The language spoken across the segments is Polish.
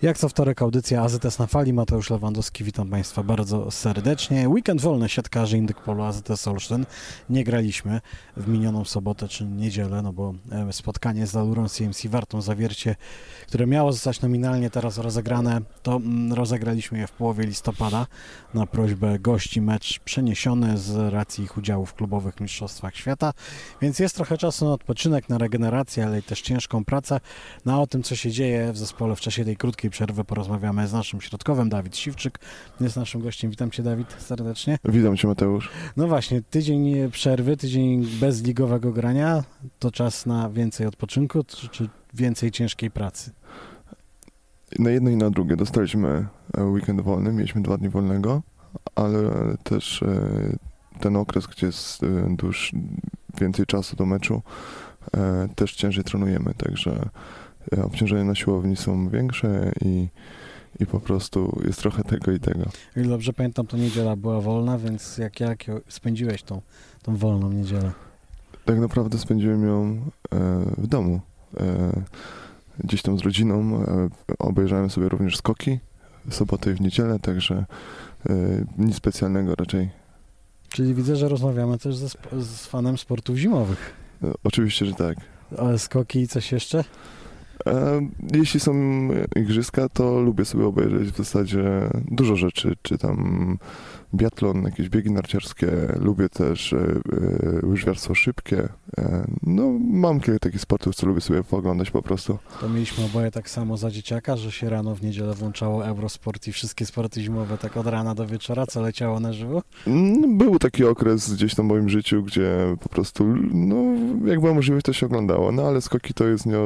Jak co wtorek audycja AZS na fali, Mateusz Lewandowski, witam Państwa bardzo serdecznie. Weekend wolny siatkarzy Indyk Polu AZS Olsztyn. Nie graliśmy w minioną sobotę czy niedzielę, no bo spotkanie z Alurą CMC Wartą Zawiercie, które miało zostać nominalnie teraz rozegrane, to rozegraliśmy je w połowie listopada na prośbę gości. Mecz przeniesiony z racji ich udziału w klubowych mistrzostwach świata, więc jest trochę czasu na odpoczynek, na regenerację, ale też ciężką pracę. No, o tym, co się dzieje w zespole w czasie tej krótkiej przerwy, porozmawiamy z naszym środkowym. Dawid Siwczyk jest naszym gościem. Witam Cię, Dawid, serdecznie. Witam Cię, Mateusz. No właśnie, tydzień przerwy, tydzień bez ligowego grania, to czas na więcej odpoczynku, czy więcej ciężkiej pracy? Na jedno i na drugie. Dostaliśmy weekend wolny, mieliśmy 2 dni wolnego, ale też ten okres, gdzie jest więcej czasu do meczu, też ciężej trenujemy, także obciążenia na siłowni są większe i po prostu jest trochę tego i tego. I dobrze pamiętam, to niedziela była wolna, więc jak spędziłeś tą wolną niedzielę? Tak naprawdę spędziłem ją w domu. Gdzieś tam z rodziną. Obejrzałem sobie również skoki w sobotę i w niedzielę, także nic specjalnego raczej. Czyli widzę, że rozmawiamy też z fanem sportów zimowych. Oczywiście, że tak. Ale skoki i coś jeszcze? Jeśli są igrzyska, to lubię sobie obejrzeć w zasadzie dużo rzeczy, czy tam biatlon, jakieś biegi narciarskie, lubię też łyżwiarstwo szybkie. No, mam kilka takich sportów, co lubię sobie pooglądać po prostu. To mieliśmy oboje tak samo za dzieciaka, że się rano w niedzielę włączało Eurosport i wszystkie sporty zimowe tak od rana do wieczora, co leciało na żywo? Był taki okres gdzieś tam w moim życiu, gdzie po prostu, no, jak była możliwość, to się oglądało, no ale skoki to jest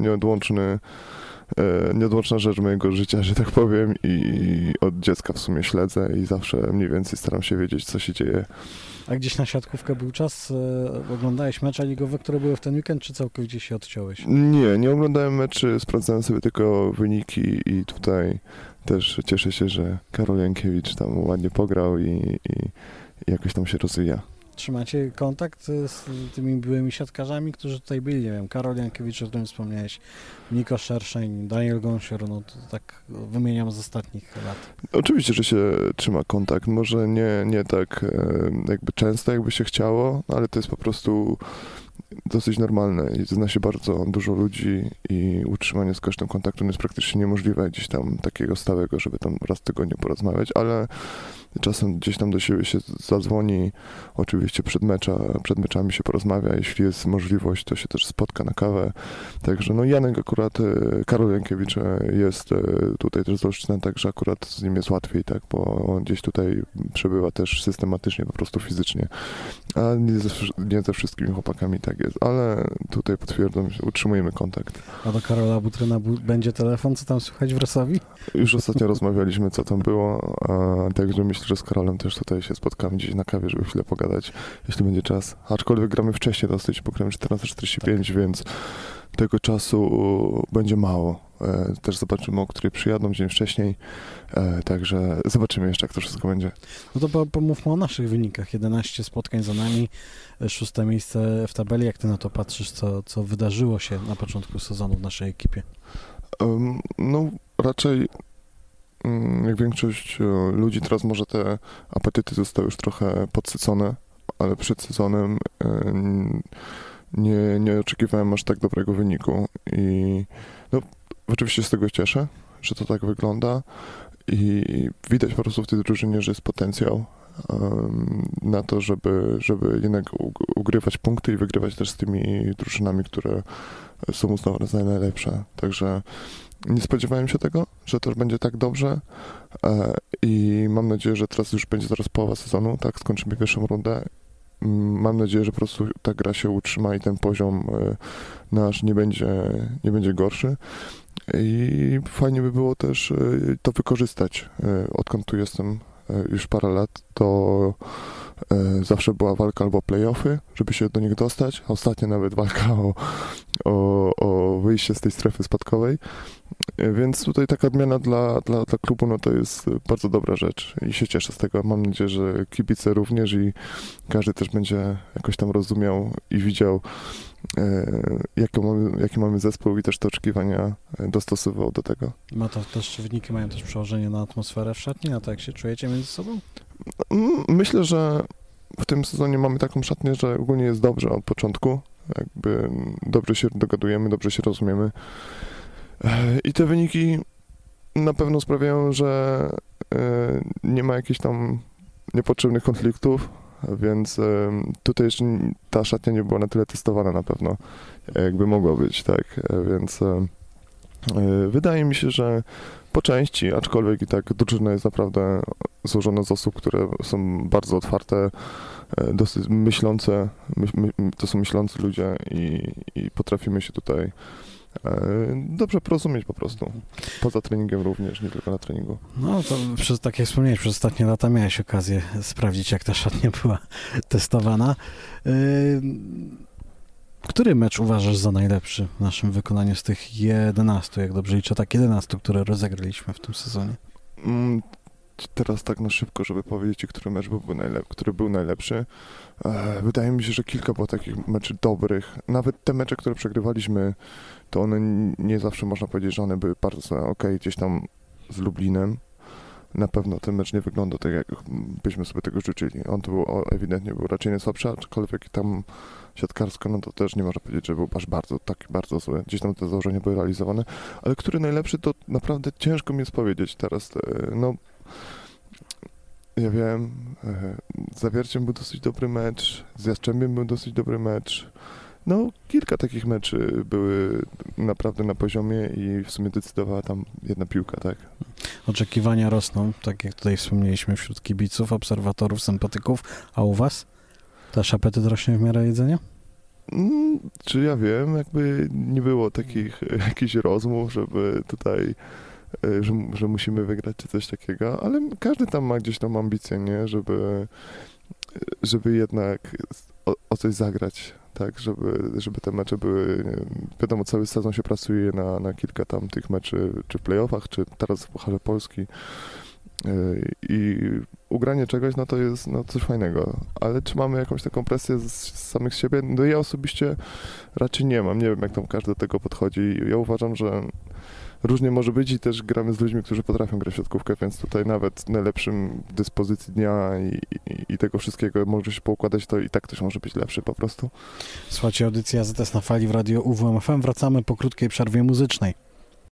nieodłączna rzecz mojego życia, że tak powiem, i od dziecka w sumie śledzę i zawsze mniej więcej staram się wiedzieć, co się dzieje. A gdzieś na siatkówkę był czas? Oglądałeś mecze ligowe, które były w ten weekend, czy całkowicie się odciąłeś? Nie oglądałem meczy, sprawdzałem sobie tylko wyniki i tutaj też cieszę się, że Karol Jankiewicz tam ładnie pograł i jakoś tam się rozwija. Trzymacie kontakt z tymi byłymi siatkarzami, którzy tutaj byli? Nie wiem, Karol Jankiewicz, o którym wspomniałeś, Niko Szerszeń, Daniel Gąsior, no to tak wymieniam z ostatnich lat. Oczywiście, że się trzyma kontakt, może nie tak jakby często, jakby się chciało, ale to jest po prostu dosyć normalne i zna się bardzo dużo ludzi i utrzymanie z kosztem kontaktu jest praktycznie niemożliwe gdzieś tam takiego stałego, żeby tam raz w tygodniu porozmawiać, ale czasem gdzieś tam do siebie się zadzwoni, oczywiście przed meczami się porozmawia, jeśli jest możliwość, to się też spotka na kawę, także no Janek akurat, Karol Jankiewicz jest tutaj też z Olsztyna, także akurat z nim jest łatwiej, tak, bo on gdzieś tutaj przebywa też systematycznie, po prostu fizycznie, a nie ze wszystkimi chłopakami tak jest, ale tutaj potwierdzam, że utrzymujemy kontakt. A do Karola Butryna będzie telefon, co tam słychać w Wrocławiu? Już ostatnio rozmawialiśmy, co tam było, także myślę, że z Karolem też tutaj się spotkamy gdzieś na kawie, żeby chwilę pogadać, jeśli będzie czas. Aczkolwiek gramy wcześniej dosyć, bo gramy 14:45, tak. Więc tego czasu będzie mało. Też zobaczymy, o której przyjadą dzień wcześniej, także zobaczymy jeszcze, jak to wszystko będzie. No to pomówmy o naszych wynikach. 11 spotkań za nami, 6. miejsce w tabeli. Jak ty na to patrzysz, co wydarzyło się na początku sezonu w naszej ekipie? No raczej jak większość ludzi, teraz może te apetyty zostały już trochę podsycone, ale przed sezonem nie oczekiwałem aż tak dobrego wyniku i no, oczywiście z tego cieszę, że to tak wygląda i widać po prostu w tej drużynie, że jest potencjał na to, żeby jednak ugrywać punkty i wygrywać też z tymi drużynami, które są uznawane za najlepsze. Także nie spodziewałem się tego, że to będzie tak dobrze i mam nadzieję, że teraz już będzie zaraz połowa sezonu, tak, skończymy pierwszą rundę. Mam nadzieję, że po prostu ta gra się utrzyma i ten poziom nasz nie będzie gorszy. I fajnie by było też to wykorzystać. Odkąd tu jestem już parę lat, to Zawsze była walka albo playoffy, żeby się do nich dostać. Ostatnio nawet walka o wyjście z tej strefy spadkowej. Więc tutaj taka odmiana dla klubu, no to jest bardzo dobra rzecz i się cieszę z tego. Mam nadzieję, że kibice również i każdy też będzie jakoś tam rozumiał i widział, jaki mamy zespół i też te oczekiwania dostosowywał do tego. Ma to też, wyniki mają też przełożenie na atmosferę w szatni, na to, jak się czujecie między sobą? Myślę, że w tym sezonie mamy taką szatnię, że ogólnie jest dobrze od początku. Jakby dobrze się dogadujemy, dobrze się rozumiemy. I te wyniki na pewno sprawiają, że nie ma jakichś tam niepotrzebnych konfliktów, więc tutaj jeszcze ta szatnia nie była na tyle testowana na pewno, jakby mogła być, tak, więc wydaje mi się, że po części, aczkolwiek i tak drużyna jest naprawdę złożona z osób, które są bardzo otwarte, dosyć myślące, to są myślący ludzie i potrafimy się tutaj dobrze porozumieć po prostu. Poza treningiem również, nie tylko na treningu. No to tak jak wspomniałeś, przez ostatnie lata miałeś okazję sprawdzić, jak ta szatnia była testowana. Który mecz uważasz za najlepszy w naszym wykonaniu z tych 11, jak dobrze liczę, tak 11, które rozegraliśmy w tym sezonie? Teraz tak na szybko, żeby powiedzieć, który był najlepszy. Wydaje mi się, że kilka było takich meczy dobrych. Nawet te mecze, które przegrywaliśmy, to one nie zawsze można powiedzieć, że one były bardzo okej, gdzieś tam z Lublinem. Na pewno ten mecz nie wyglądał tak, jak byśmy sobie tego życzyli. On to ewidentnie był raczej najsłabszy, aczkolwiek tam siatkarsko, no to też nie można powiedzieć, że był aż bardzo zły. Gdzieś tam te założenia były realizowane. Ale który najlepszy, to naprawdę ciężko mi jest powiedzieć teraz. No, ja wiem, z Zawierciem był dosyć dobry mecz, z Jastrzębiem był dosyć dobry mecz. No, kilka takich meczy były naprawdę na poziomie i w sumie decydowała tam jedna piłka, tak? Oczekiwania rosną, tak jak tutaj wspomnieliśmy, wśród kibiców, obserwatorów, sympatyków, a u was? Też apetyt rośnie w miarę jedzenia? Czy ja wiem, jakby nie było takich jakichś rozmów, żeby tutaj, że musimy wygrać czy coś takiego, ale każdy tam ma gdzieś tam ambicję, nie? Żeby jednak o coś zagrać, tak, żeby te mecze były, wiadomo, cały sezon się pracuje na kilka tam tych meczy, czy w playoffach, czy teraz w Pucharze Polski i ugranie czegoś, no to jest coś fajnego, ale czy mamy jakąś taką presję z samych siebie? No ja osobiście raczej nie mam, nie wiem jak tam każdy do tego podchodzi. Ja uważam, że różnie może być i też gramy z ludźmi, którzy potrafią grać w siatkówkę, więc tutaj nawet najlepszym dyspozycji dnia i tego wszystkiego może się poukładać, to i tak ktoś może być lepszy po prostu. Słuchajcie, audycja AZS na fali w radio UWM FM. Wracamy po krótkiej przerwie muzycznej.